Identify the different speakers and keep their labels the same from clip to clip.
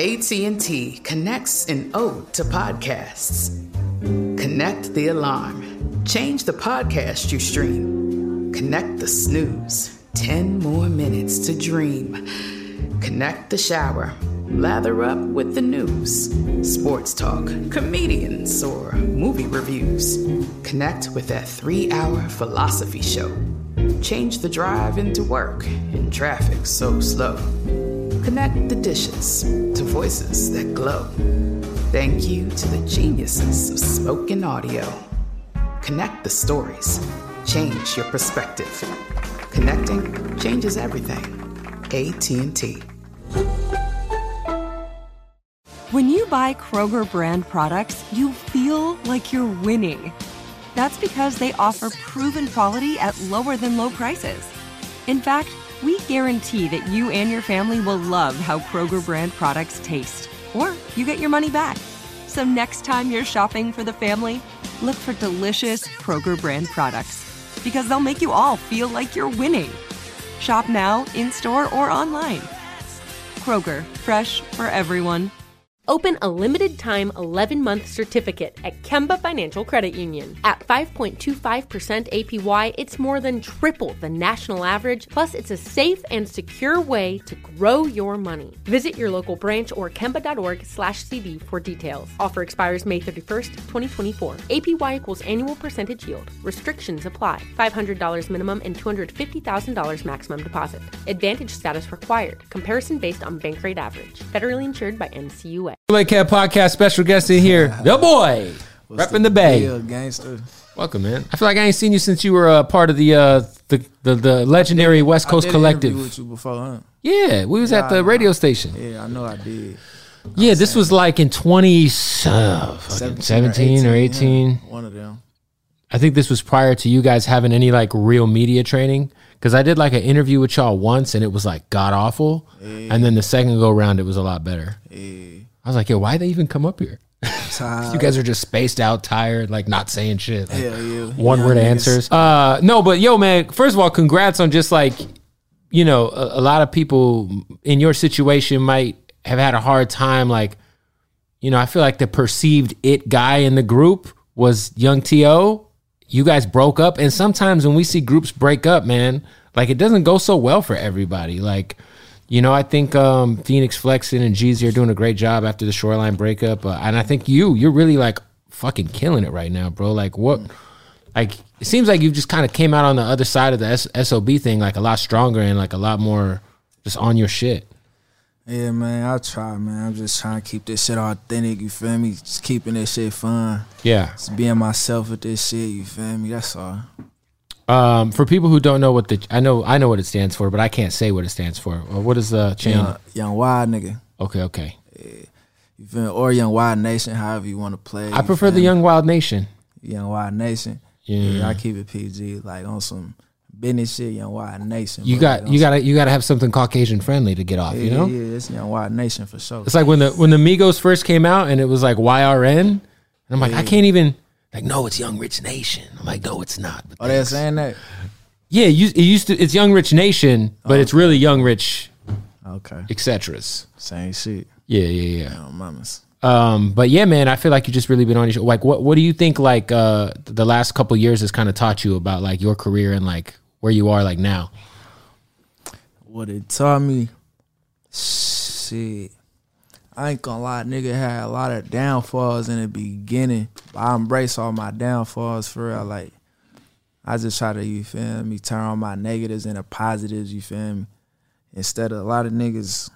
Speaker 1: AT&T connects an ode to podcasts. Connect the alarm. Change the podcast you stream. Connect the snooze. 10 more minutes to dream. Connect the shower. Lather up with the news. Sports talk, comedians, or movie reviews. Connect with that 3-hour philosophy show. Change the drive into work in traffic so slow. Connect the dishes to voices that glow. Thank you to the geniuses of spoken audio. Connect the stories. Change your perspective. Connecting changes everything. AT&T.
Speaker 2: When you buy Kroger brand products, you feel like you're winning. That's because they offer proven quality at lower than low prices. In fact, we guarantee that you and your family will love how Kroger brand products taste, or you get your money back. So next time you're shopping for the family, look for delicious Kroger brand products, because they'll make you all feel like you're winning. Shop now, in-store, or online. Kroger, fresh for everyone.
Speaker 3: Open a limited-time 11-month certificate at Kemba Financial Credit Union. At 5.25% APY, it's more than triple the national average, plus it's a safe and secure way to grow your money. Visit your local branch or kemba.org/cd for details. Offer expires May 31st, 2024. APY equals annual percentage yield. Restrictions apply. $500 minimum and $250,000 maximum deposit. Advantage status required. Comparison based on bank rate average. Federally insured by NCUA.
Speaker 4: Late Cat Podcast special guest in here, the boy, repping the Bay.
Speaker 5: Gangster.
Speaker 4: Welcome, man. I feel like I ain't seen you since you were part of the legendary West Coast Collective.
Speaker 5: I did with you before, huh?
Speaker 4: Yeah, we was at the radio station.
Speaker 5: Yeah, I know I did.
Speaker 4: Yeah, this was like in 2017 or 18.
Speaker 5: One of them.
Speaker 4: I think this was prior to you guys having any like real media training. Because I did like an interview with y'all once and it was like god awful. Yeah. And then the second go round, it was a lot better. Yeah. I was like, yo, why'd they even come up here? You guys are just spaced out, tired, like not saying shit. Like, one word answers. No, but yo, man, first of all, congrats on just like, you know, a lot of people in your situation might have had a hard time. Like, you know, I feel like the perceived it guy in the group was Young T.O. You guys broke up. And sometimes when we see groups break up, man, like it doesn't go so well for everybody. Like, you know, I think Phoenix Flexin and Jeezy are doing a great job after the Shoreline breakup. And I think you're really like fucking killing it right now, bro. Like what, like it seems like you just kind of came out on the other side of the SOB thing, like a lot stronger and like a lot more just on your shit.
Speaker 5: Yeah, man, I try, man. I'm just trying to keep this shit authentic, you feel me? Just keeping this shit fun.
Speaker 4: Yeah.
Speaker 5: Just being myself with this shit, you feel me? That's all.
Speaker 4: For people who don't know what I know what it stands for, but I can't say what it stands for. What is the chain?
Speaker 5: Young Wild Nigga.
Speaker 4: Okay.
Speaker 5: Yeah. You feel me? Or Young Wild Nation, however you want to play.
Speaker 4: I prefer the Young Wild Nation.
Speaker 5: Young Wild Nation. Yeah, I keep it PG, like on some business shit. Young Wild Nation.
Speaker 4: You gotta have something Caucasian friendly to get off.
Speaker 5: Yeah,
Speaker 4: you know?
Speaker 5: Yeah, it's Young Wild Nation for sure.
Speaker 4: It's like when the Migos first came out and it was like YRN, and I'm like, I can't even. Like, no, it's Young Rich Nation. I'm like, no, it's not.
Speaker 5: But they're saying that?
Speaker 4: Yeah, it's Young Rich Nation, but it's really Young Rich, et ceteras.
Speaker 5: Same shit.
Speaker 4: Yeah.
Speaker 5: Oh, mamas.
Speaker 4: But yeah, man, I feel like you've just really been on your show. Like, what do you think, like, the last couple years has kind of taught you about, like, your career and, like, where you are, like, now?
Speaker 5: What it taught me? Shit. I ain't gonna lie, nigga had a lot of downfalls in the beginning. But I embrace all my downfalls for real. Like, I just try to, you feel me, turn on my negatives into positives, you feel me? Instead of a lot of niggas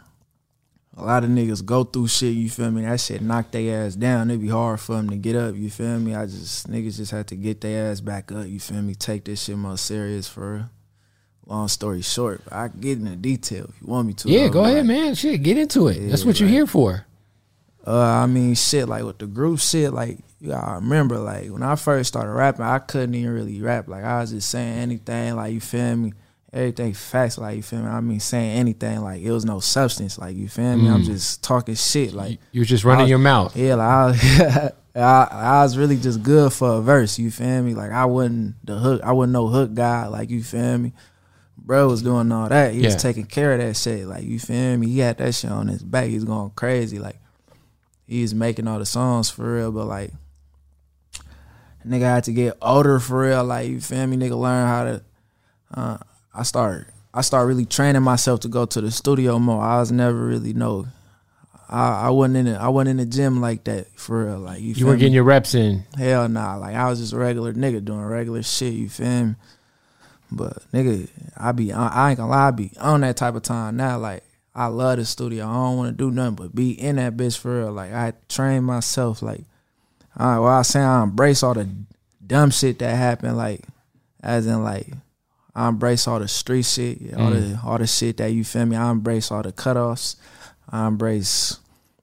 Speaker 5: go through shit, you feel me? That shit knock their ass down. It'd be hard for them to get up, you feel me? Niggas just have to get their ass back up, you feel me? Take this shit more serious for real. Long story short, I can get into detail if you want me to.
Speaker 4: Yeah, go ahead, man. Shit, get into it. That's what you're here for.
Speaker 5: I mean, shit, like with the group shit, like, you gotta remember, like, when I first started rapping, I couldn't even really rap. Like, I was just saying anything, like, you feel me? Everything facts, like, you feel me? I mean, saying anything, like, it was no substance, like, you feel me? I'm just talking shit, like.
Speaker 4: You were just running your mouth.
Speaker 5: Yeah, like, I was really just good for a verse, you feel me? Like, I wasn't no hook guy, like, you feel me? bro was doing all that. He was
Speaker 4: Yeah.
Speaker 5: taking care of that shit. Like, you feel me? He had that shit on his back. He was going crazy. Like, he was making all the songs for real, but like, nigga had to get older for real. Like, you feel me? Nigga learn how to. I start really training myself to go to the studio more. I was never really I wasn't in the gym like that for real. Like,
Speaker 4: You weren't getting your reps in.
Speaker 5: Hell nah. Like, I was just a regular nigga doing regular shit. You feel me? But nigga, I ain't gonna lie, I be on that type of time now. Like, I love the studio. I don't want to do nothing but be in that bitch for real. Like, I train myself. Like, I was saying, I embrace all the dumb shit that happened. Like, as in, like, I embrace all the street shit, all the shit that, you feel me. I embrace all the cutoffs. I embrace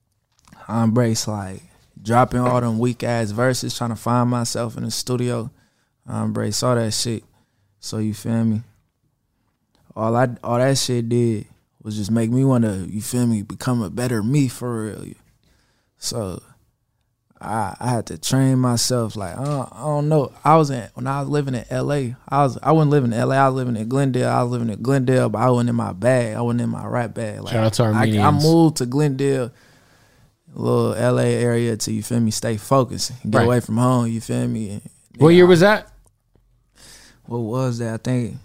Speaker 5: like dropping all them weak ass verses, trying to find myself in the studio. I embrace all that shit. So, you feel me? All that shit did was just make me want to, you feel me, become a better me for real. So I had to train myself. Like, I don't know. When I was living in LA, I wasn't living in LA. I was living in Glendale. But I wasn't in my bag. I wasn't in my rap bag. Like,
Speaker 4: Shout out to Armenians.
Speaker 5: I moved to Glendale, little LA area, to, you feel me, stay focused, get away from home. You feel me? And,
Speaker 4: What year was that?
Speaker 5: What was that? I think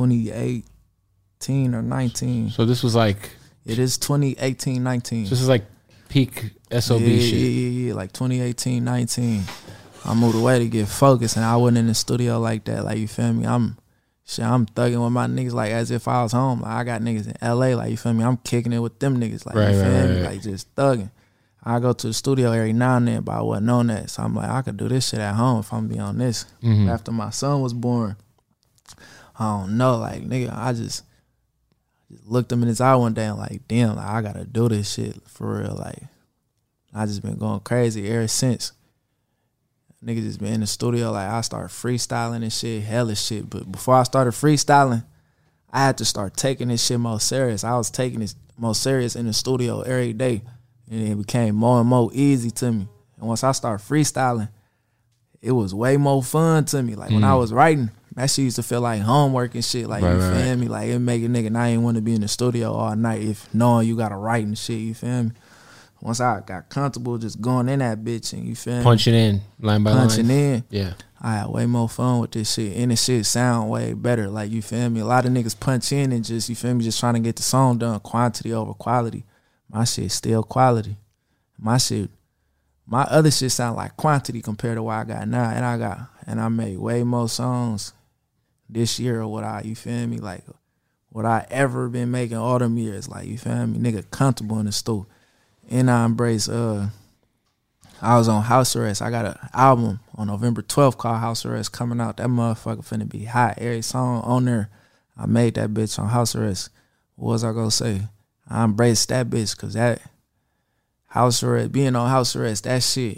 Speaker 5: 2018 or 19.
Speaker 4: So this was like.
Speaker 5: It is 2018, 19.
Speaker 4: So this is like peak SOB shit.
Speaker 5: Yeah, like 2018, 19. I moved away to get focused, and I wasn't in the studio like that. Like, you feel me? I'm thugging with my niggas like as if I was home. Like, I got niggas in LA, like, you feel me? I'm kicking it with them niggas, like, you feel me? Like, just thugging. I go to the studio every now and then, but I wasn't on that. So I'm like, I could do this shit at home if I'm be on this. After my son was born, I don't know, like, nigga, I just looked him in his eye one day and like, damn, like, I gotta do this shit for real. Like, I just been going crazy ever since. Niggas just been in the studio. Like, I started freestyling and shit, hella shit. But before I started freestyling, I had to start taking this shit more serious. I was taking this more serious in the studio every day. And it became more and more easy to me. And once I started freestyling, it was way more fun to me. Like, when I was writing, that shit used to feel like homework and shit. Like, you feel me? Like, it make a nigga not even want to be in the studio all night if knowing you gotta write and shit, you feel me? Once I got comfortable just going in that bitch and, you feel me?
Speaker 4: Punching in, line by line.
Speaker 5: Punching in.
Speaker 4: Yeah.
Speaker 5: I had way more fun with this shit. And the shit sound way better. Like, you feel me? A lot of niggas punch in and just, you feel me, just trying to get the song done. Quantity over quality. My shit still quality. My other shit sound like quantity compared to what I got now. And I made way more songs this year or what you feel me? Like, what I ever been making all them years. Like, you feel me? Nigga comfortable in the stool. And I embrace, I was on house arrest. I got an album on November 12th called House Arrest coming out. That motherfucker finna be hot. Every song on there, I made that bitch on house arrest. What was I gonna say? I embraced that bitch because that house arrest, being on house arrest, that shit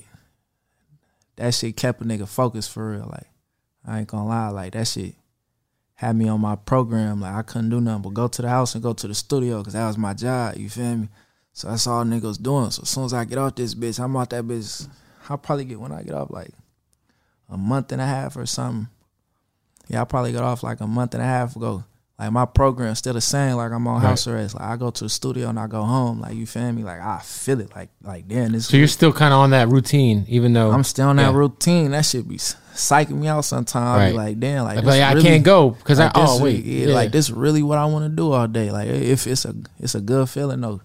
Speaker 5: kept a nigga focused for real. Like, I ain't gonna lie, like, that shit had me on my program. Like, I couldn't do nothing but go to the house and go to the studio because that was my job, you feel me? So that's all niggas doing. So as soon as I get off this bitch, I'm out that bitch. I'll probably get, when I get off, like a month and a half or something. Yeah, I probably got off like a month and a half ago. Like, my program still the same. Like, I'm on house arrest. Like, I go to the studio and I go home. Like, you feel me? Like, I feel it. Like damn, this.
Speaker 4: So you're still kind of on that routine, even though
Speaker 5: I'm still on that routine. That shit be psyching me out sometimes. I'll be like, damn, like
Speaker 4: I
Speaker 5: really,
Speaker 4: can't go because
Speaker 5: like,
Speaker 4: like
Speaker 5: this really what I want to do all day. Like, if it's a good feeling though.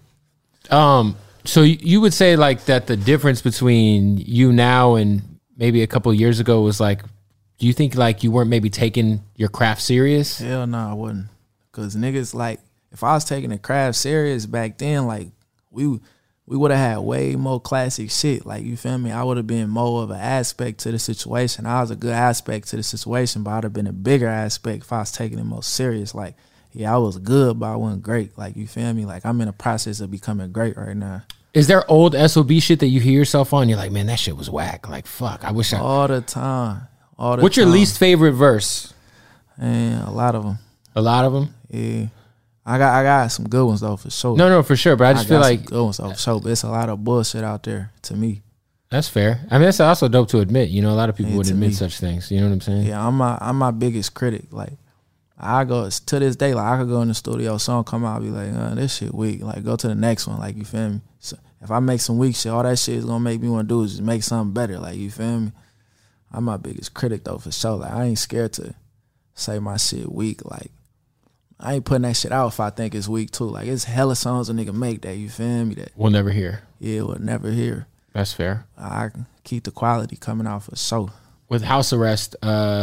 Speaker 4: So you would say like that the difference between you now and maybe a couple of years ago was like, do you think like you weren't maybe taking your craft serious?
Speaker 5: Hell no, I wouldn't. Cause niggas, like, if I was taking the craft serious back then, like, we would have had way more classic shit. Like, you feel me? I would have been more of an aspect to the situation. I was a good aspect to the situation, but I'd have been a bigger aspect if I was taking it more serious. Like, yeah, I was good, but I wasn't great. Like, you feel me? Like, I'm in the process of becoming great right now.
Speaker 4: Is there old SOB shit that you hear yourself on? You're like, man, that shit was whack. Like, fuck, I wish I...
Speaker 5: All the time.
Speaker 4: What's your least favorite verse?
Speaker 5: Man, a lot of them.
Speaker 4: A lot of them?
Speaker 5: Yeah. I got some good ones, though, for sure.
Speaker 4: No, for sure. But I just feel like...
Speaker 5: good ones, though, for sure. But it's a lot of bullshit out there, to me.
Speaker 4: That's fair. I mean, that's also dope to admit. You know, a lot of people wouldn't admit such things. You know what I'm saying?
Speaker 5: Yeah, I'm my biggest critic. Like, I go to this day, like I could go in the studio, song come out, be like, this shit weak. Like go to the next one, like you feel me? So if I make some weak shit, all that shit is gonna make me want to do is just make something better, like you feel me? I'm my biggest critic though for sure. Like I ain't scared to say my shit weak. Like I ain't putting that shit out if I think it's weak too. Like it's hella songs a nigga make that, you feel me? That
Speaker 4: We'll never hear.
Speaker 5: yeah, we'll never hear.
Speaker 4: That's fair.
Speaker 5: I can keep the quality coming out for sure.
Speaker 4: With house arrest,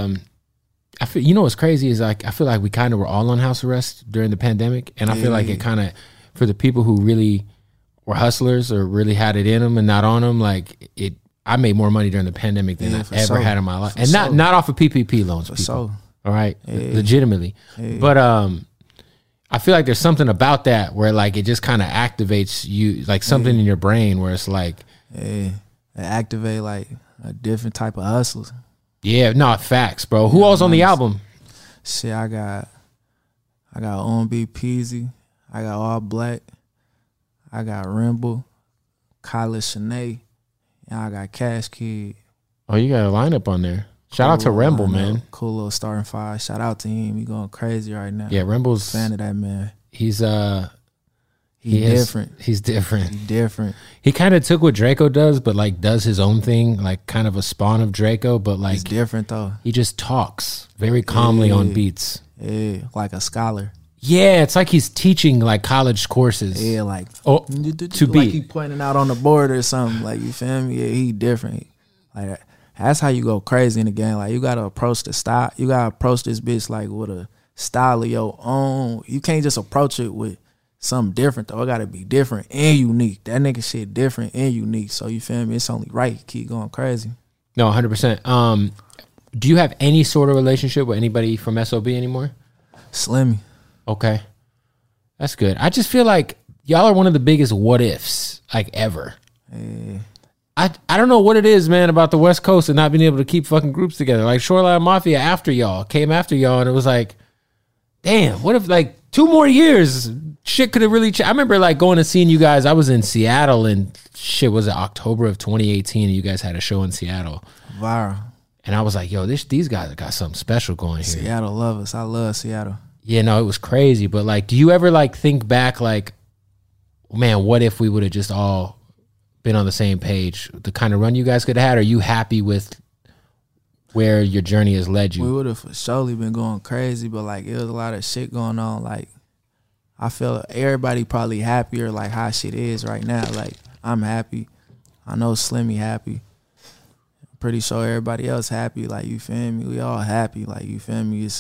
Speaker 4: I feel, you know what's crazy is like I feel like we kind of were all on house arrest during the pandemic, and I feel like it kind of, for the people who really were hustlers or really had it in them and not on them, like it. I made more money during the pandemic than I ever had in my life, and not off of PPP loans, people. All right, legitimately, but I feel like there's something about that where like it just kind of activates you, like something in your brain where it's like,
Speaker 5: it activate like a different type of hustlers.
Speaker 4: Yeah, no, facts, bro. Who else on the album?
Speaker 5: Shit, I got OMB Peasy, I got All Black, I got Rimble, Kyla Shanae, and I got Cash Kid.
Speaker 4: Oh, you got a lineup on there. Shout out to Rimble, man.
Speaker 5: Cool little starting five. Shout out to him. He going crazy right now.
Speaker 4: Yeah, Rimble's
Speaker 5: fan of that man.
Speaker 4: He's
Speaker 5: different.
Speaker 4: He's different.
Speaker 5: He's different.
Speaker 4: He kind of took what Draco does, but like does his own thing, like kind of a spawn of Draco, but like
Speaker 5: he's different though.
Speaker 4: He just talks very calmly on beats.
Speaker 5: Yeah, like a scholar.
Speaker 4: Yeah, it's like he's teaching like college courses.
Speaker 5: Yeah, like
Speaker 4: to
Speaker 5: like he pointing out on the board or something. Like you feel me? Yeah, he different. Like that's how you go crazy in the game. Like you gotta approach the style. You gotta approach this bitch like with a style of your own. You can't just approach it with something different though. It gotta be different and unique. That nigga shit different and unique. So you feel me? It's only right. Keep going crazy.
Speaker 4: No, 100%. Do you have any sort of relationship with anybody from SOB anymore?
Speaker 5: Slimmy.
Speaker 4: Okay. That's good. I just feel like y'all are one of the biggest what ifs like ever.
Speaker 5: Yeah.
Speaker 4: I don't know what it is, man, about the West Coast and not being able to keep fucking groups together. Like Shoreline Mafia came after y'all, and it was like, damn, what if like 2 more years shit could have really changed? I remember like going and seeing you guys. I was in Seattle and shit, was it October of 2018 and you guys had a show in Seattle.
Speaker 5: Viral.
Speaker 4: And I was like, yo, these guys got something special going here.
Speaker 5: Seattle love us. I love Seattle.
Speaker 4: Yeah, no, it was crazy. But like, do you ever like think back like, man, what if we would have just all been on the same page? The kind of run you guys could have had? Are you happy with where your journey has led you?
Speaker 5: We would have for surely been going crazy, but like it was a lot of shit going on. Like I feel everybody probably happier like how shit is right now. Like I'm happy. I know Slimmy happy. I'm pretty sure everybody else happy. Like you feel me? We all happy. Like you feel me? It's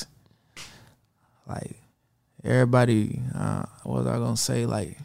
Speaker 5: like everybody. What was I gonna say? Like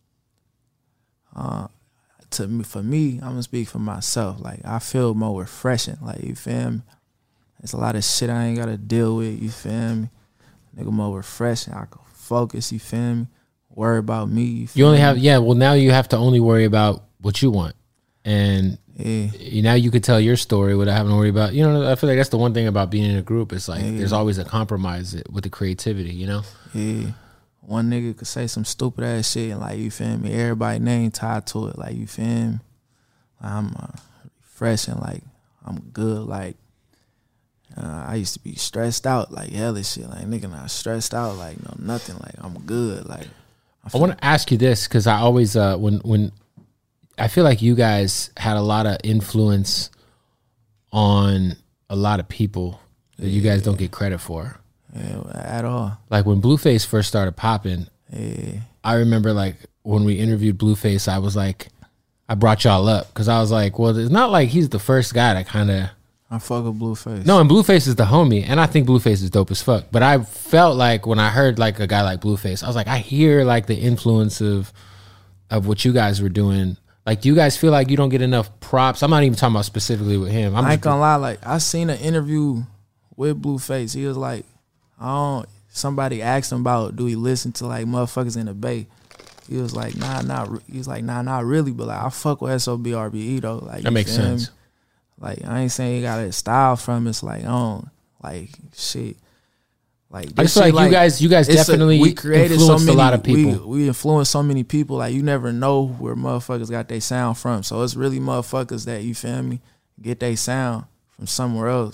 Speaker 5: for me, I'm gonna speak for myself. Like I feel more refreshing. Like you feel me? There's a lot of shit I ain't gotta deal with. You feel me? Nigga, more refreshing. I can focus. You feel me? Worry about me.
Speaker 4: You only have well now you have to only worry about what you want, and now you could tell your story without having to worry about. You know, I feel like that's the one thing about being in a group. It's like there's always a compromise with the creativity. You know?
Speaker 5: Yeah. One nigga could say some stupid ass shit and like you feel me, everybody name tied to it. Like you feel me, I'm refreshing. Like I'm good. Like I used to be stressed out. Like hella shit. Like nigga not stressed out. Like no nothing. Like I'm good. Like
Speaker 4: I want to ask you this because I always when I feel like you guys had a lot of influence on a lot of people that you guys don't get credit for.
Speaker 5: Yeah, at all.
Speaker 4: Like when Blueface first started popping, I remember like when we interviewed Blueface, I was like, I brought y'all up because I was like, well, it's not like he's the first guy that kind of.
Speaker 5: I fuck with Blueface.
Speaker 4: No, and Blueface is the homie, and I think Blueface is dope as fuck. But I felt like when I heard like a guy like Blueface, I was like, I hear like the influence of what you guys were doing. Like, do you guys feel like you don't get enough props? I'm not even talking about specifically with him.
Speaker 5: I ain't gonna lie. Like I seen an interview with Blueface. He was like, somebody asked him about do he listen to like motherfuckers in the Bay. He was like, nah, not really, but like I fuck with SOBRBE though. Like
Speaker 4: that makes sense.
Speaker 5: Me? Like I ain't saying he got a style from it's like like shit. Like
Speaker 4: I just feel like you guys definitely
Speaker 5: we created
Speaker 4: influenced a lot of people.
Speaker 5: We influenced so many people. Like you never know where motherfuckers got their sound from. So it's really motherfuckers that you feel me get their sound from somewhere else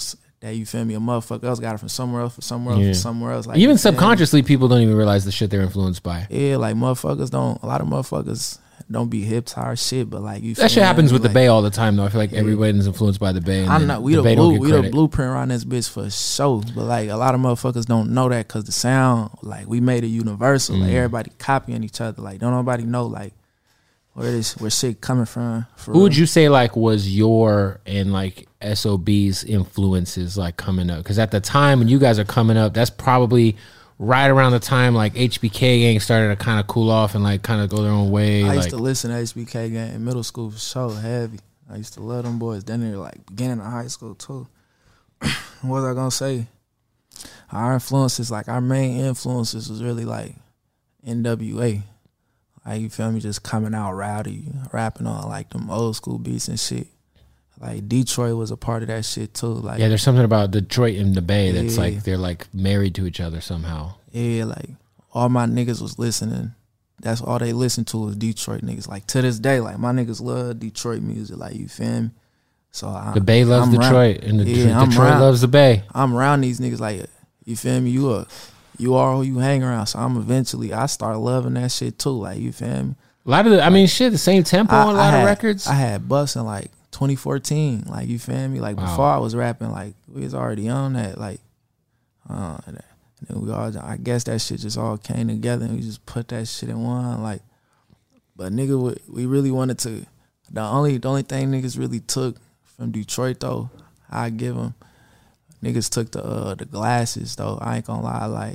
Speaker 5: that, you feel me, a motherfucker else got it from somewhere else, from somewhere else. Like,
Speaker 4: even subconsciously, people don't even realize the shit they're influenced by.
Speaker 5: Yeah, like a lot of motherfuckers don't be hip to our shit, but like you.
Speaker 4: That shit happens with the Bay all the time, though. I feel like everybody is influenced by the Bay.
Speaker 5: I know we the blueprint around this bitch for sure, but like a lot of motherfuckers don't know that because the sound, like we made it universal. Like everybody copying each other. Like don't nobody know like where shit coming from.
Speaker 4: Who would you say like was your and like SOB's influences like coming up? Because at the time when you guys are coming up, that's probably right around the time like HBK gang started to kind of cool off and like kind of go their own way.
Speaker 5: I used to listen to HBK gang in middle school for so heavy. I used to love them boys. Then they're like beginning of high school too. What was I gonna say? Our influences, like our main influences was really like NWA. Like you feel me, just coming out rowdy, rapping on like them old school beats and shit. Like Detroit was a part of that shit too. Like
Speaker 4: yeah, there's something about Detroit and the Bay that's like they're like married to each other somehow.
Speaker 5: Yeah, like all my niggas was listening. That's all they listened to was Detroit niggas. Like to this day, like my niggas love Detroit music. Like you feel me? So
Speaker 4: the Bay loves Detroit and Detroit loves the Bay.
Speaker 5: I'm around these niggas like you feel me? You are who you hang around. So I start loving that shit too. Like you feel me?
Speaker 4: A lot of the same tempo on a lot of records.
Speaker 5: I had busting like 2014, like you feel me? Like before I was rapping, like we was already on that, like and then I guess that shit just all came together and we just put that shit in one, like. But nigga, we really wanted to. The only thing niggas really took from Detroit though, I give them. Niggas took the glasses though. I ain't gonna lie, like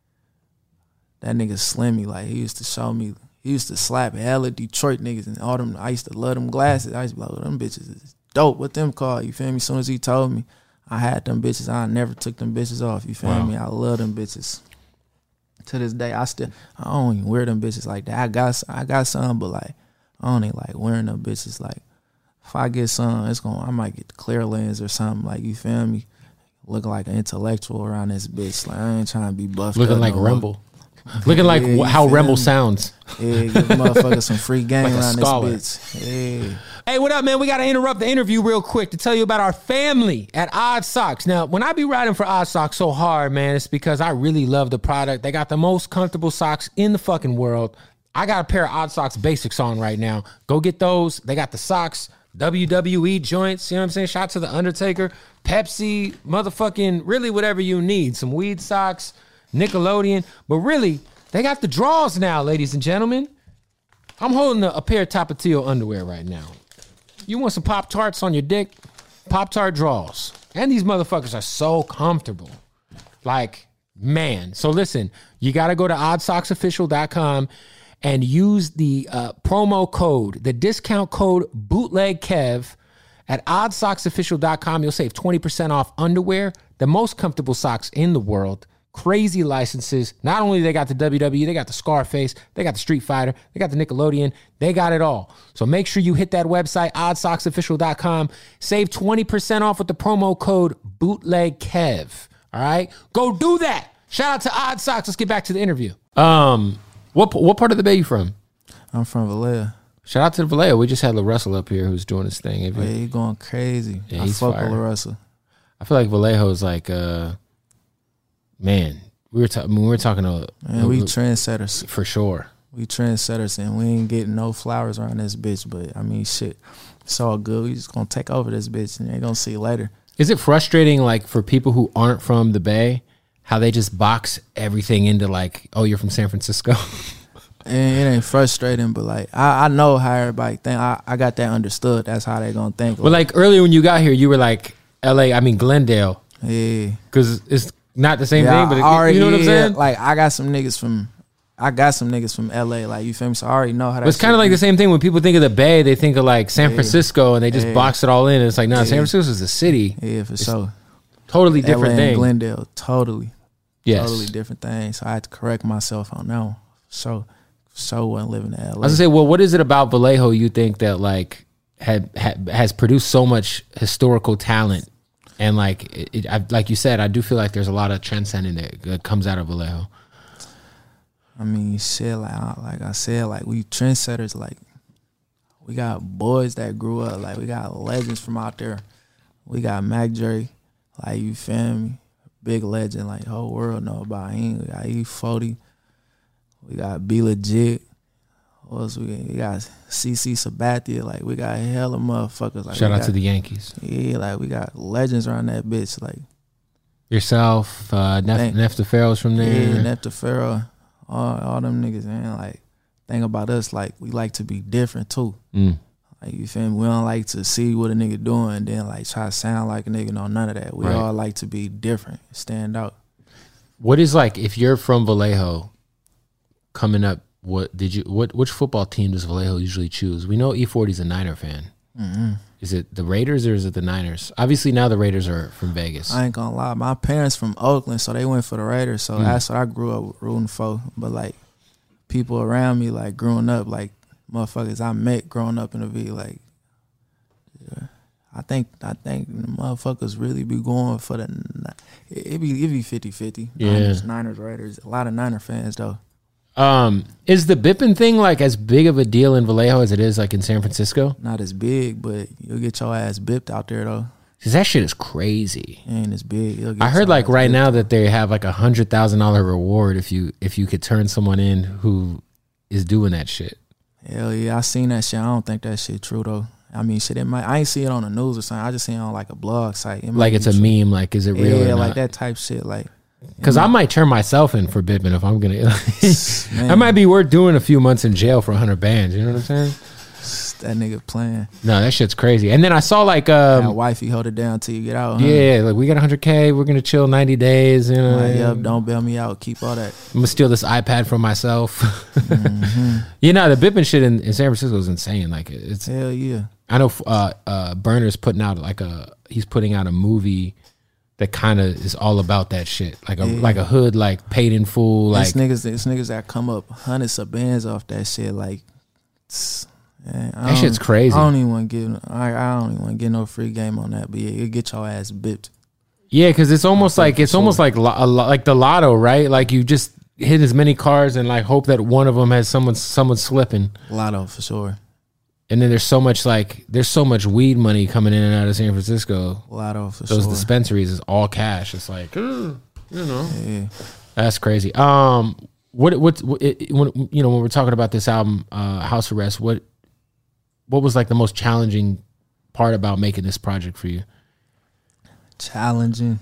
Speaker 5: that nigga Slimmy, like he used to show me. He used to slap hella Detroit niggas and all them. I used to love them glasses. I used to be like, well, them bitches is dope. What them called? You feel me? As soon as he told me, I had them bitches. I never took them bitches off. You feel me? I love them bitches. To this day, I don't even wear them bitches like that. I got some, but like I don't even like wearing them bitches. Like if I get some, I might get the clear lens or something. Like you feel me? Looking like an intellectual around this bitch. Like I ain't trying to be buffed.
Speaker 4: Looking like Rumble. Looking like how Rumble sounds.
Speaker 5: Yeah, give motherfuckers some free game like around this bitch. Yeah.
Speaker 4: Hey, what up, man? We got to interrupt the interview real quick to tell you about our family at Odd Socks. Now, when I be riding for Odd Socks so hard, man, it's because I really love the product. They got the most comfortable socks in the fucking world. I got a pair of Odd Socks Basics on right now. Go get those. They got the socks, WWE joints, you know what I'm saying? Shout out to The Undertaker, Pepsi, motherfucking, really whatever you need. Some weed socks, Nickelodeon, but really, they got the draws now, ladies and gentlemen. I'm holding a pair of Tapatio underwear right now. You want some Pop-Tarts on your dick? Pop-Tart draws. And these motherfuckers are so comfortable. Like, man. So listen, you got to go to oddsocksofficial.com and use the promo code, the discount code BOOTLEGKEV at oddsocksofficial.com. You'll save 20% off underwear, the most comfortable socks in the world. Crazy licenses. Not only they got the WWE, they got the Scarface, they got the Street Fighter, they got the Nickelodeon, they got it all. So make sure you hit that website, oddsocksofficial.com. Save 20% off with the promo code BOOTLEGKEV. All right? Go do that. Shout out to Odd Socks. Let's get back to the interview. What part of the Bay you from?
Speaker 5: I'm from Vallejo.
Speaker 4: Shout out to Vallejo. We just had La Russell up here who's doing his thing.
Speaker 5: Yeah, he's going crazy.
Speaker 4: Yeah,
Speaker 5: I fuck with La Russell.
Speaker 4: I feel like Vallejo is like man, we were talking to
Speaker 5: we trendsetters
Speaker 4: for sure.
Speaker 5: We trendsetters and we ain't getting no flowers around this bitch. But I mean, shit, it's all good. We just gonna take over this bitch and they gonna see later.
Speaker 4: Is it frustrating, like for people who aren't from the Bay, how they just box everything into like, oh, you're from San Francisco?
Speaker 5: And it ain't frustrating, but like I know how everybody think. I got that understood. That's how they gonna think.
Speaker 4: But like earlier when you got here, you were like Glendale.
Speaker 5: Yeah,
Speaker 4: because it's not the same thing, but you know what I'm saying?
Speaker 5: Like I got some niggas from LA, like you feel me? So I already know how that.
Speaker 4: It's kind of like the same thing when people think of the Bay, they think of like San Francisco and they just box it all in. And it's like, no, San Francisco is a city.
Speaker 5: Yeah, for sure.
Speaker 4: Totally different
Speaker 5: LA
Speaker 4: thing.
Speaker 5: And Glendale, totally
Speaker 4: Yes.
Speaker 5: different thing. So I had to correct myself on that one. So wasn't living in LA.
Speaker 4: I was gonna say, well, what is it about Vallejo you think that like has produced so much historical talent? And like like you said, I do feel like there's a lot of transcending that comes out of Vallejo.
Speaker 5: I mean, shit, like I said, like we trendsetters. Like we got boys that grew up. Like we got legends from out there. We got Mac Dre, Like, you feel me? Big legend, like, whole world know about him. We got E40. We got Be Legit. What else we got? CC Sabathia. Like, we got hella motherfuckers. Like,
Speaker 4: Shout out to the Yankees.
Speaker 5: Yeah, like, we got legends around that bitch. Like,
Speaker 4: yourself, Nefta Pharaoh's from there.
Speaker 5: Yeah, Nefta Pharaoh. All them niggas, man. Like, thing about us, like, we like to be different, too. Like, you feel me? We don't like to see what a nigga doing and then, like, try to sound like a nigga. No, none of that. We all like to be different, stand out.
Speaker 4: What is, like, if you're from Vallejo, coming up, which football team does Vallejo usually choose? We know E40's a Niner fan. Is it the Raiders or is it the Niners? Obviously now the Raiders are from Vegas.
Speaker 5: I ain't gonna lie, my parents from Oakland, so they went for the Raiders. So that's what I grew up rooting for. But like people around me, like growing up, like motherfuckers I met growing up in the V, like yeah, I think the motherfuckers really be going for the. It be 50-50.
Speaker 4: Yeah.
Speaker 5: Niners, Raiders. A lot of Niner fans though.
Speaker 4: Is the bipping thing like as big of a deal in Vallejo as it is like in San Francisco?
Speaker 5: Not as big, but you'll get your ass bipped out there though.
Speaker 4: Cause that shit is crazy.
Speaker 5: It ain't as big.
Speaker 4: I heard like right now that they have like $100,000 reward if you could turn someone in who is doing that shit.
Speaker 5: Hell yeah, I seen that shit. I don't think that shit true though. I mean, shit. I ain't see it on the news or something. I just seen it on like a blog site.
Speaker 4: Like it's a meme. Like is it real?
Speaker 5: Yeah,
Speaker 4: or
Speaker 5: like
Speaker 4: not?
Speaker 5: that type shit. Like.
Speaker 4: Because I might turn myself in for bipping if I'm gonna. That might be worth doing a few months in jail for 100 bands. You know what I'm saying?
Speaker 5: That nigga playing.
Speaker 4: No, that shit's crazy. And then I saw like
Speaker 5: wifey hold it down till you get out. Huh?
Speaker 4: Yeah, like we got 100K. We're gonna chill 90 days. You know,
Speaker 5: like, yep, don't bail me out. Keep all that.
Speaker 4: I'm gonna steal this iPad from myself. You know, the bipping shit in San Francisco is insane. Like it's
Speaker 5: hell yeah.
Speaker 4: I know Burner's putting out he's putting out a movie that kind of is all about that shit, like a hood, like paid in full, like
Speaker 5: it's niggas that come up hundreds of bands off that shit, like man,
Speaker 4: that shit's crazy.
Speaker 5: I don't even want to get no free game on that, but yeah, you get your ass bipped.
Speaker 4: Yeah, because it's almost like like the lotto, right? Like you just hit as many cards and like hope that one of them has someone slipping.
Speaker 5: Lotto for sure.
Speaker 4: And then there's so much weed money coming in and out of San Francisco.
Speaker 5: Lotto for
Speaker 4: Those
Speaker 5: sure.
Speaker 4: dispensaries is all cash. It's like, you know,
Speaker 5: yeah.
Speaker 4: That's crazy. When we're talking about this album, House Arrest, what was like the most challenging part about making this project for you?
Speaker 5: Challenging.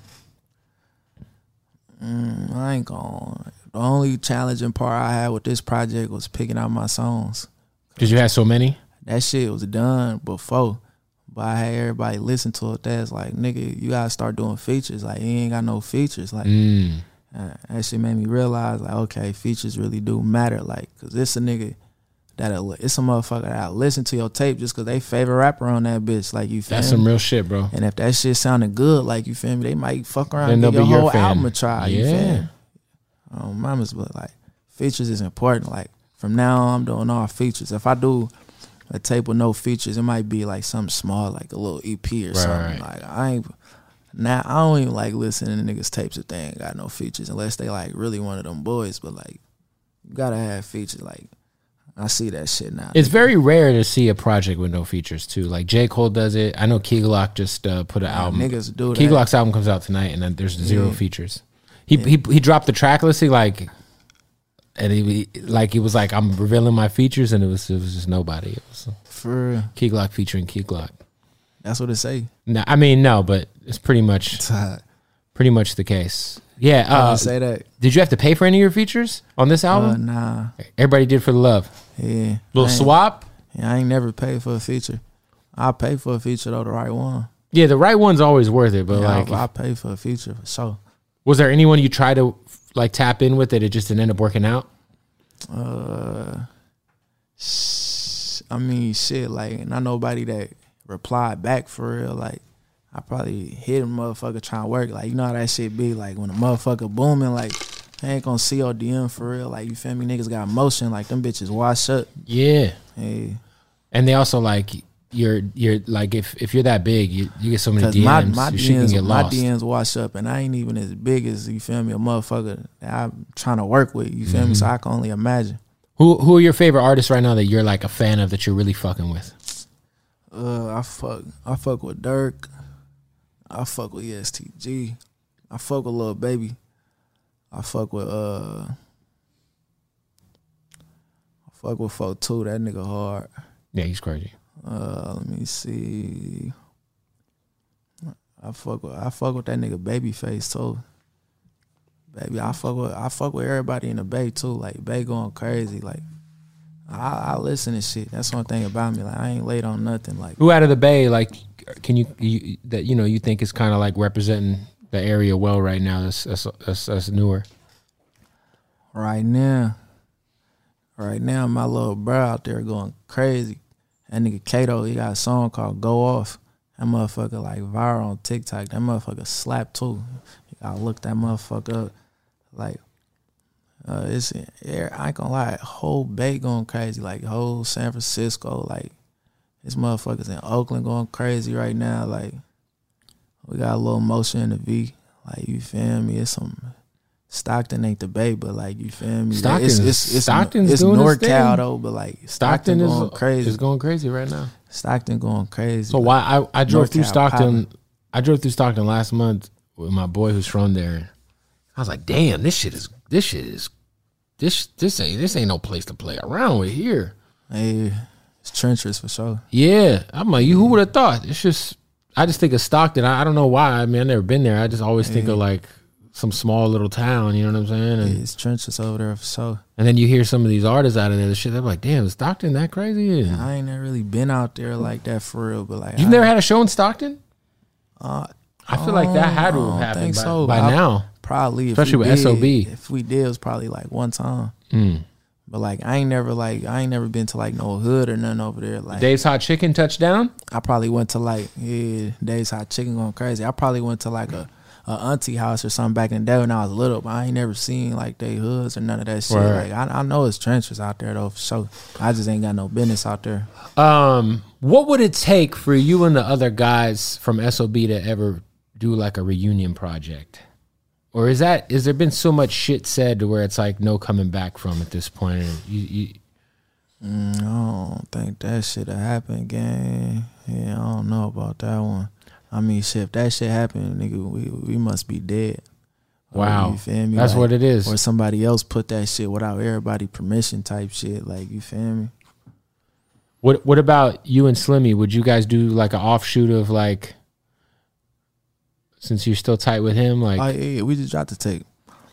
Speaker 5: I ain't gonna. The only challenging part I had with this project was picking out my songs.
Speaker 4: Because you had so many?
Speaker 5: That shit was done before, but I had everybody listen to it. That's like, nigga, you gotta start doing features. Like, you ain't got no features. Like, that shit made me realize, like, okay, features really do matter. Like, cause it's a nigga it's a motherfucker that'll listen to your tape just cause they favorite rapper on that bitch. Like, you feel
Speaker 4: That's
Speaker 5: me?
Speaker 4: some real shit, bro.
Speaker 5: And if that shit sounded good, like, you feel me, they might fuck around and
Speaker 4: Then
Speaker 5: give your
Speaker 4: they'll be
Speaker 5: whole
Speaker 4: your fan.
Speaker 5: album a try. You feel
Speaker 4: Yeah.
Speaker 5: me? Mama's, but like, features is important. Like, from now on, I'm doing all features. If I do a tape with no features, it might be like something small, like a little EP or something.
Speaker 4: Right.
Speaker 5: Like, I don't even like listening to niggas' tapes if they ain't got no features, unless they like really one of them boys. But like, you gotta have features. Like, I see that shit now.
Speaker 4: It's very rare to see a project with no features too. Like J. Cole does it. I know Key Glock just put an album.
Speaker 5: Niggas do that.
Speaker 4: Key Glock's album comes out tonight, and then there's zero features. He dropped the track listing and he was like, I'm revealing my features, and it was just nobody. It was
Speaker 5: For real.
Speaker 4: Key Glock featuring Key Glock.
Speaker 5: That's what it say.
Speaker 4: No, I mean no, but it's pretty much the case. Yeah.
Speaker 5: I say that.
Speaker 4: Did you have to pay for any of your features on this album?
Speaker 5: Nah.
Speaker 4: Everybody did for the love.
Speaker 5: Yeah.
Speaker 4: Little swap.
Speaker 5: Yeah, I ain't never paid for a feature. I pay for a feature though, the right one.
Speaker 4: Yeah, the right one's always worth it, but
Speaker 5: Yeah,
Speaker 4: like,
Speaker 5: I pay for a feature for sure.
Speaker 4: was there anyone you tried to like tap in with that it just didn't end up working out?
Speaker 5: I mean, shit, like, not nobody that replied back for real. Like, I probably hit a motherfucker trying to work. Like, you know how that shit be. Like, when a motherfucker booming, like, they ain't gonna see your DM for real. Like, you feel me? Niggas got motion. Like, them bitches wash up.
Speaker 4: Yeah.
Speaker 5: Hey.
Speaker 4: And they also like you're like if you're that big, you get so many
Speaker 5: Cause
Speaker 4: DMs,
Speaker 5: my
Speaker 4: your shit can get
Speaker 5: my
Speaker 4: lost.
Speaker 5: DMs wash up, and I ain't even as big as, you feel me, a motherfucker that I'm trying to work with. You feel me? So I can only imagine.
Speaker 4: Who are your favorite artists right now that you're like a fan of that you're really fucking with?
Speaker 5: I fuck with Dirk. I fuck with ESTG. I fuck with Lil Baby. I fuck with 4-2. That nigga hard.
Speaker 4: Yeah, he's crazy.
Speaker 5: Let me see. I fuck with that nigga Babyface too. Baby, I fuck with everybody in the Bay too. Like Bay going crazy. Like I listen to shit. That's one thing about me. Like I ain't late on nothing. Like
Speaker 4: who out of the Bay? Like, can you that you think is kind of like representing the area well right now? That's newer.
Speaker 5: Right now, my little bro out there going crazy. That nigga Kato, he got a song called "Go Off." That motherfucker like viral on TikTok. That motherfucker slap too. You gotta look that motherfucker up. Like, I ain't gonna lie, whole Bay going crazy. Like whole San Francisco. Like this motherfuckers in Oakland going crazy right now. Like we got a little motion in the V. Like you feel me? It's some Stockton ain't the Bay, but like you feel me?
Speaker 4: Stockton's
Speaker 5: It's
Speaker 4: doing
Speaker 5: NorCal though, but like
Speaker 4: Stockton
Speaker 5: going crazy.
Speaker 4: Is going crazy right now.
Speaker 5: Stockton going crazy.
Speaker 4: So why I drove through
Speaker 5: NorCal
Speaker 4: Stockton.
Speaker 5: poppin'.
Speaker 4: I drove through Stockton last month with my boy who's from there. I was like, damn, this ain't no place to play around with here.
Speaker 5: Hey, it's treacherous for sure.
Speaker 4: Yeah, I'm like, who would have thought? It's just, I just think of Stockton. I don't know why. I mean, I've never been there. I just always think of like some small little town. You know what I'm saying? And,
Speaker 5: It's treacherous over there for sure.
Speaker 4: and then you hear some of these artists out of there. The shit, they're like, damn, is Stockton that crazy? And
Speaker 5: I ain't never really been out there like that for real, but like
Speaker 4: you've never had a show in Stockton?
Speaker 5: I
Speaker 4: feel like that had to have happened by now.
Speaker 5: Probably,
Speaker 4: Especially with SOB.
Speaker 5: If we did, it was probably like one time. But like I ain't never been to like no hood or nothing over there. Like
Speaker 4: Dave's Hot Chicken touchdown?
Speaker 5: I probably went to like Dave's Hot Chicken going crazy. I probably went to like a auntie house or something back in the day when I was little, but I ain't never seen like they hoods or none of that shit.
Speaker 4: Right.
Speaker 5: Like I know it's trenches out there though for sure. I just ain't got no business out there.
Speaker 4: What would it take for you and the other guys from SOB to ever do like a reunion project? Or is there been so much shit said to where it's like no coming back from at this point? I
Speaker 5: don't think that shit have happened, gang. Yeah, I don't know about that one. I mean, shit, if that shit happened, nigga, we must be dead.
Speaker 4: Wow.
Speaker 5: You feel me?
Speaker 4: That's
Speaker 5: like,
Speaker 4: what it is.
Speaker 5: Or somebody else put that shit without everybody permission type shit. Like, you feel me?
Speaker 4: What about you and Slimmy? Would you guys do like an offshoot of like, since you're still tight with him? Like,
Speaker 5: Oh, yeah, we just dropped the tape.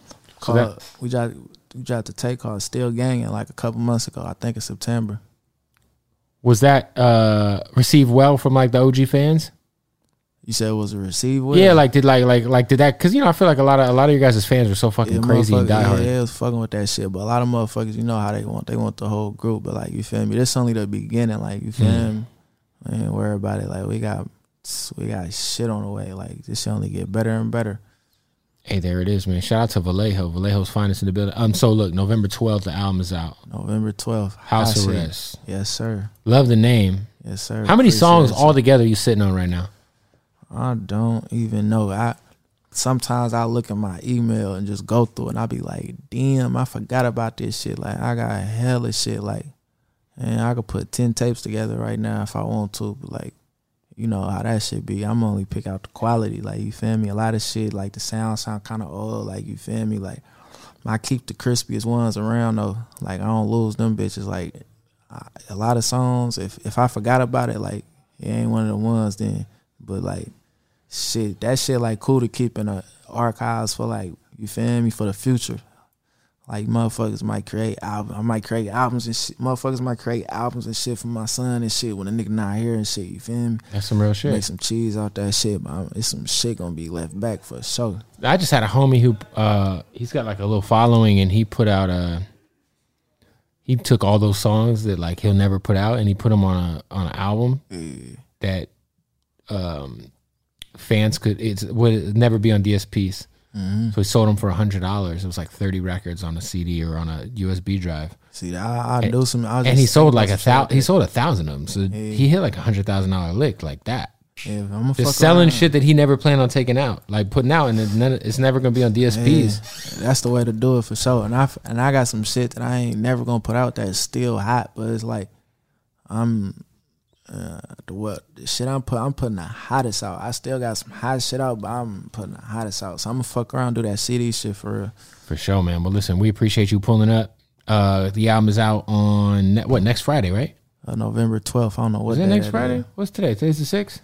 Speaker 5: We dropped the tape called Still Gangin' like a couple months ago. I think in September.
Speaker 4: was that received well from like the OG fans?
Speaker 5: You said it was a receive with?
Speaker 4: Yeah, like did that? Because I feel like a lot of you guys' fans are so fucking crazy and diehard.
Speaker 5: Yeah, it was fucking with that shit. But a lot of motherfuckers, you know how they want the whole group. But like, you feel me? This only the beginning. Like, you feel me? I ain't worry about it. Like, we got shit on the way. Like, this shit only get better and better.
Speaker 4: Hey, there it is, man. Shout out to Vallejo. Vallejo's finest in the building. So look, November 12th, the album is out.
Speaker 5: November 12th.
Speaker 4: House
Speaker 5: Hot
Speaker 4: Arrest.
Speaker 5: Shit. Yes, sir.
Speaker 4: Love the name.
Speaker 5: Yes, sir.
Speaker 4: How many songs
Speaker 5: Appreciate you.
Speaker 4: altogether you sitting on right now?
Speaker 5: I don't even know. Sometimes I look at my email and just go through it and I be like, damn, I forgot about this shit. Like, I got hella shit. Like, and I could put 10 tapes together right now if I want to. But like, you know how that shit be. I'm only pick out the quality. Like, you feel me? A lot of shit, like the sound kind of old. Like, you feel me? Like, I keep the crispiest ones around though. Like, I don't lose them bitches. Like, a lot of songs, if I forgot about it, like, it ain't one of the ones then. But like, shit, that shit like cool to keep in the archives for like, you feel me, for the future. Like, motherfuckers might create albums. I might create albums and shit. Motherfuckers might create albums and shit for my son and shit when a nigga not here and shit, you feel me?
Speaker 4: That's some real shit.
Speaker 5: Make some cheese out that shit, but it's some shit gonna be left back for sure.
Speaker 4: I just had a homie who he's got like a little following, and he put out he took all those songs that like he'll never put out and he put them on an album that fans would never be on DSPs. So he sold them for $100. It was like 30 records on a CD or on a USB drive.
Speaker 5: See, I do some.
Speaker 4: And he sold like 1,000. He sold 1,000 of them. So he hit like $100,000 lick like that.
Speaker 5: Yeah, I'm
Speaker 4: just selling shit that he never planned on taking out, like putting out, and it's never gonna be on DSPs.
Speaker 5: Yeah, that's the way to do it for sure. And I got some shit that I ain't never gonna put out that's still hot, but it's like The shit I'm putting the hottest out. I still got some hot shit out, but I'm putting the hottest out. So I'm gonna fuck around, do that CD shit for real.
Speaker 4: For sure, man. Well, listen, we appreciate you pulling up. The album is out on next Friday, right?
Speaker 5: November 12th. I don't know what.
Speaker 4: Is it next Friday? What's today? Today's the 6th.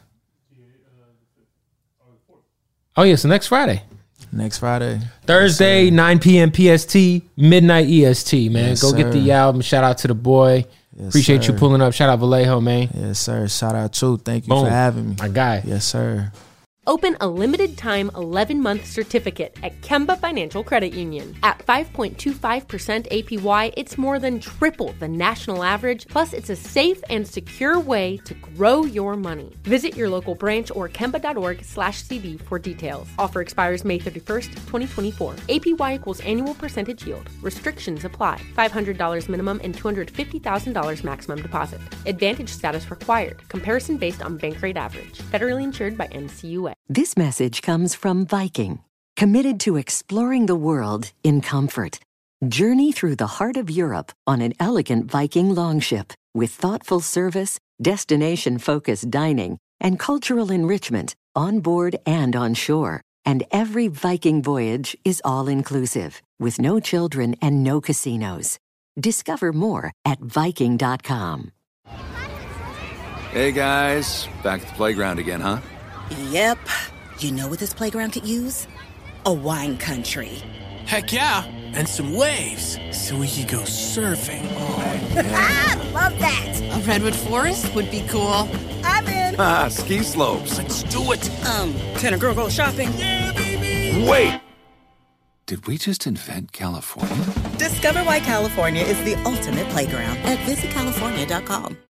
Speaker 4: Oh yeah, so next Friday.
Speaker 5: Next Friday.
Speaker 4: Thursday, 9 p.m. PST, midnight EST, man.
Speaker 5: Yes,
Speaker 4: Go
Speaker 5: sir.
Speaker 4: get the album. Shout out to the boy.
Speaker 5: Yes,
Speaker 4: appreciate
Speaker 5: sir.
Speaker 4: you pulling up. Shout out Vallejo, man.
Speaker 5: Yes, sir. Shout out to. Thank you
Speaker 4: Boom.
Speaker 5: for having me.
Speaker 4: My guy.
Speaker 5: Yes, sir.
Speaker 3: Open a limited time 11-month certificate at Kemba Financial Credit Union. At 5.25% APY, it's more than triple the national average, plus it's a safe and secure way to grow your money. Visit your local branch or kemba.org/CD for details. Offer expires May 31st, 2024. APY equals annual percentage yield. Restrictions apply. $500 minimum and $250,000 maximum deposit. Advantage status required. Comparison based on bank rate average. Federally insured by NCUA.
Speaker 6: This message comes from Viking, committed to exploring the world in comfort. Journey through the heart of Europe on an elegant Viking longship with thoughtful service, destination-focused dining, and cultural enrichment on board and on shore. And every Viking voyage is all-inclusive, with no children and no casinos. Discover more at Viking.com.
Speaker 7: Hey guys, back at the playground again, huh?
Speaker 8: Yep. You know what this playground could use? A wine country.
Speaker 9: Heck yeah, and some waves so we could go surfing.
Speaker 8: Ah, love that.
Speaker 10: A redwood forest would be cool.
Speaker 8: I'm in.
Speaker 7: Ah, ski slopes.
Speaker 9: Let's do it.
Speaker 8: Can a girl go shopping?
Speaker 9: Yeah, baby.
Speaker 7: Wait! Did we just invent California?
Speaker 8: Discover why California is the ultimate playground at visitcalifornia.com.